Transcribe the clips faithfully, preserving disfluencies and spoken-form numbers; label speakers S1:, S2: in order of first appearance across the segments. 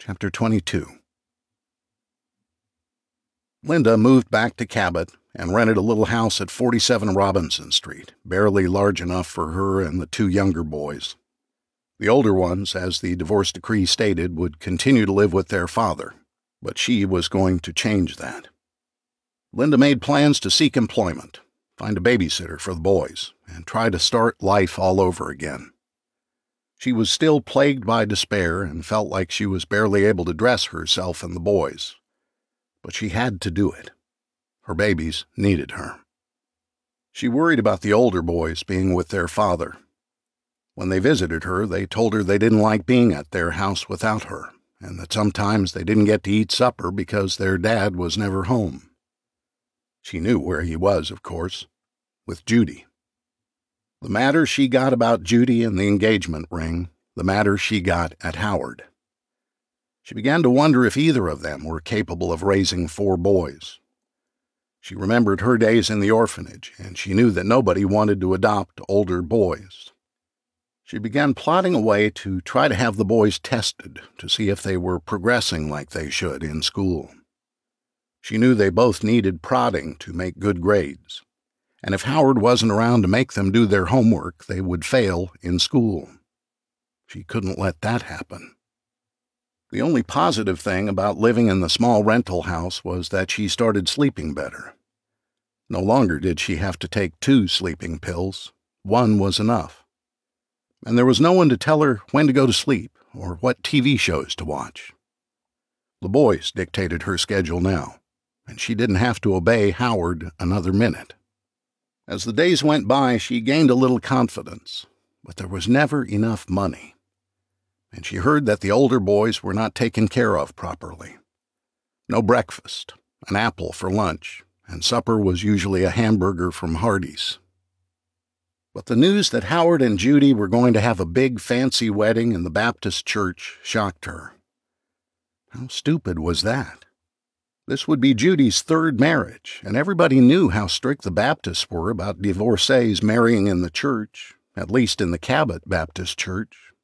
S1: Chapter twenty-two. Linda moved back to Cabot and rented a little house at forty-seven Robinson Street, barely large enough for her and the two younger boys. The older ones, as the divorce decree stated, would continue to live with their father, but she was going to change that. Linda made plans to seek employment, find a babysitter for the boys, and try to start life all over again. She was still plagued by despair and felt like she was barely able to dress herself and the boys. But she had to do it. Her babies needed her. She worried about the older boys being with their father. When they visited her, they told her they didn't like being at their house without her, and that sometimes they didn't get to eat supper because their dad was never home. She knew where he was, of course, with Judy. The matter she got about Judy and the engagement ring, the matter she got at Howard. She began to wonder if either of them were capable of raising four boys. She remembered her days in the orphanage, and she knew that nobody wanted to adopt older boys. She began plotting a way to try to have the boys tested to see if they were progressing like they should in school. She knew they both needed prodding to make good grades, and if Howard wasn't around to make them do their homework, they would fail in school. She couldn't let that happen. The only positive thing about living in the small rental house was that she started sleeping better. No longer did she have to take two sleeping pills. One was enough. And there was no one to tell her when to go to sleep or what T V shows to watch. The boys dictated her schedule now, and she didn't have to obey Howard another minute. As the days went by, she gained a little confidence, but there was never enough money. And she heard that the older boys were not taken care of properly. No breakfast, an apple for lunch, and supper was usually a hamburger from Hardee's. But the news that Howard and Judy were going to have a big fancy wedding in the Baptist church shocked her. How stupid was that? This would be Judy's third marriage, and everybody knew how strict the Baptists were about divorcees marrying in the church, at least in the Cabot Baptist Church.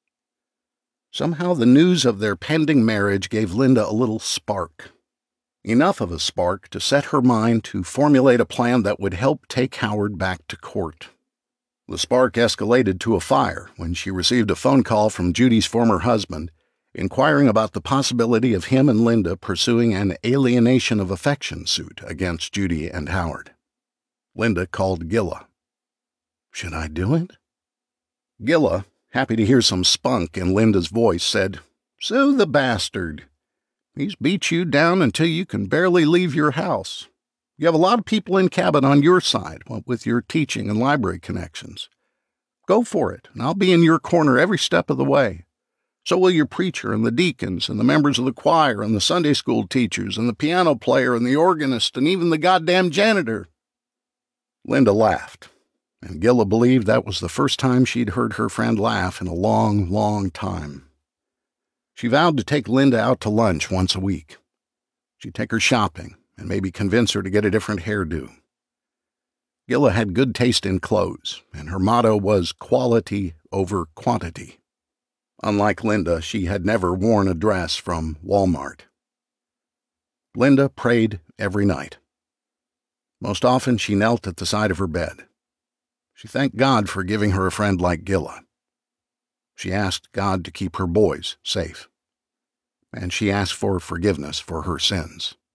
S1: Somehow the news of their pending marriage gave Linda a little spark. Enough of a spark to set her mind to formulate a plan that would help take Howard back to court. The spark escalated to a fire when she received a phone call from Judy's former husband, inquiring about the possibility of him and Linda pursuing an alienation of affection suit against Judy and Howard. Linda called Gilla. "Should I do it?" Gilla, happy to hear some spunk in Linda's voice, said, "Sue the bastard. He's beat you down until you can barely leave your house. You have a lot of people in Cabot on your side, what with your teaching and library connections. Go for it, and I'll be in your corner every step of the way. So will your preacher and the deacons and the members of the choir and the Sunday school teachers and the piano player and the organist and even the goddamn janitor." Linda laughed, and Gilla believed that was the first time she'd heard her friend laugh in a long, long time. She vowed to take Linda out to lunch once a week. She'd take her shopping and maybe convince her to get a different hairdo. Gilla had good taste in clothes, and her motto was quality over quantity. Unlike Linda, she had never worn a dress from Walmart. Linda prayed every night. Most often she knelt at the side of her bed. She thanked God for giving her a friend like Gilla. She asked God to keep her boys safe. And she asked for forgiveness for her sins.